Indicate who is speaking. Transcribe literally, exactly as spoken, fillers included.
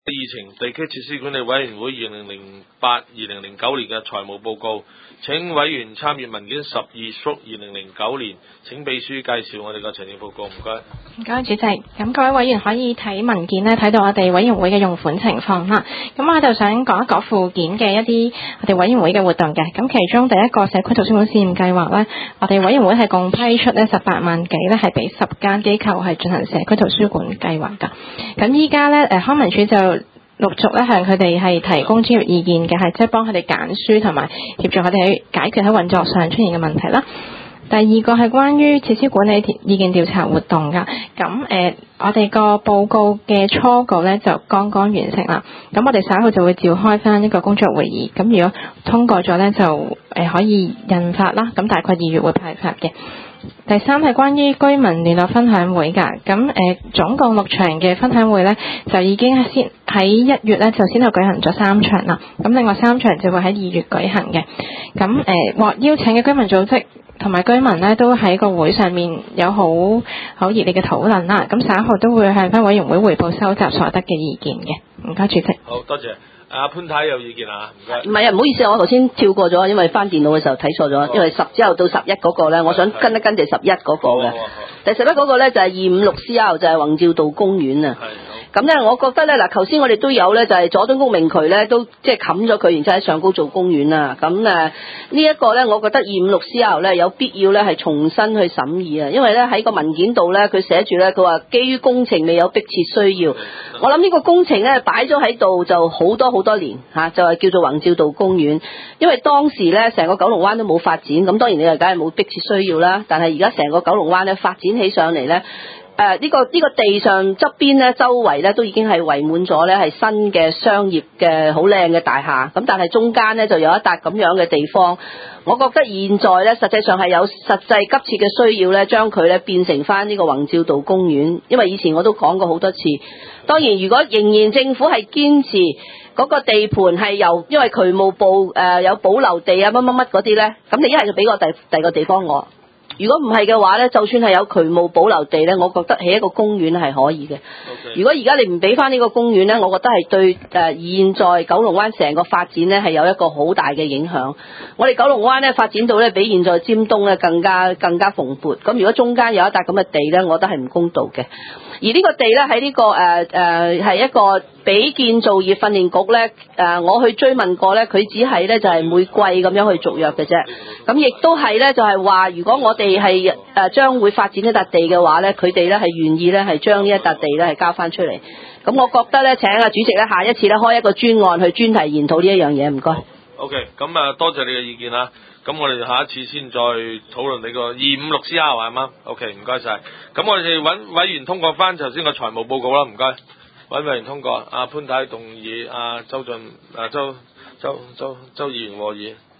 Speaker 1: 議程地區設施管理委員會二零零八、二零零九年嘅財務報告，請委員參閱文件十二屬二零零九年，請秘書介紹我哋嘅財政報告，唔該。
Speaker 2: 唔該，主席。咁各位委員可以睇文件呢，睇到我哋委員會嘅用款情況啦。咁我就想講一講附件嘅一啲我哋委員會嘅活動嘅。咁其中第一個社區圖書館試驗計劃呢，我哋委員會係共批出呢十八萬幾呢，係俾十間機構係進行社區圖書館計劃㗎。咁依家呢，誒康文署就陸續咧向佢哋係提供專業意見嘅，係即係幫佢哋揀書同埋協助佢哋去解決喺運作上出現嘅問題啦。第二個係關於設施管理意見調查活動㗎。咁誒、呃，我哋個報告嘅初稿咧就剛剛完成啦。咁我哋稍後就會召開翻一個工作會議。咁如果通過咗咧，就誒、呃、可以印發啦。咁大概二月會派發嘅。第三係關於居民聯絡分享會㗎，咁誒、呃、總共六場嘅分享會呢，就已經先喺一月呢，就先後舉行咗三場啦，咁另外三場就會喺二月舉行嘅。咁誒獲邀請嘅居民組織同埋居民呢，都喺個會上面有好好熱烈嘅討論啦，咁稍後都會向翻委員會彙報收集所得嘅意見嘅。唔該，主席。
Speaker 1: 好多謝。阿潘太有意見啊？唔該。
Speaker 3: 唔係啊，唔好意思，我頭先跳過咗，因為翻電腦嘅時候睇錯咗，哦、因為十之後到十一嗰個咧，我想跟一跟第十一嗰個嘅。第十一嗰個咧就係二五六 C R， 就係宏照道公園啊。咁咧，我覺得咧嗱，頭先我哋都有咧，就係佐敦公明渠咧，都即係冚咗佢，然之後喺上高做公園啦。咁誒，呢一個咧，我覺得二五六 C R 咧有必要咧係重新去審議啊，因為咧喺個文件度咧，佢寫住咧，佢話基於工程未有迫切需要。我諗呢個工程咧擺咗喺度就好多好多年嚇，就係叫做宏照道公園。因為當時咧成個九龍灣都冇發展，咁當然你又梗係冇迫切需要啦。但係而家成個九龍灣咧發展起上嚟咧。誒呢、呃這個呢、這個地上側邊咧，周圍咧都已經係圍滿咗咧，係新嘅商業嘅好靚嘅大廈。咁但係中間咧就有一笪咁樣嘅地方，我覺得現在咧實際上係有實際急切嘅需要咧，將佢咧變成翻呢個宏照道公園。因為以前我都講過好多次，當然如果仍然政府係堅持嗰個地盤係由因為渠務部誒、呃、有保留地啊乜乜乜嗰啲咧，咁你一係就俾個第第二個地方我。如果唔係嘅話咧，就算係有渠務保留地咧，我覺得起一個公園係可以嘅。Okay. 如果而家你唔俾翻呢個公園咧，我覺得係對誒、呃、現在九龍灣成個發展咧係有一個好大嘅影響。我哋九龍灣咧發展到咧比現在尖東咧更加更加蓬勃。咁如果中間有一笪咁嘅地咧，我覺得係唔公道嘅。而呢個地咧喺呢個誒誒係一個俾建造業訓練局咧誒、呃，我去追問過咧，佢只係咧就係、是、每季咁樣去續約嘅啫。咁亦都係咧就係、是、話，如果我哋係誒將會發展一笪地嘅話咧，佢哋咧係願意咧係將呢一笪地咧係交翻出嚟。咁我覺得咧請阿主席咧下一次咧開一個專案去專題研討呢一樣嘢，唔該。
Speaker 1: OK，咁啊多謝你嘅意見啦。咁我哋下一次先再討論你個二五六 C R 係嘛 ？OK，唔該晒。咁我哋揾委員通過翻頭先個財務報告啦，唔該。揾委員通過，阿潘太動議，阿周俊，阿周周周周議員和議。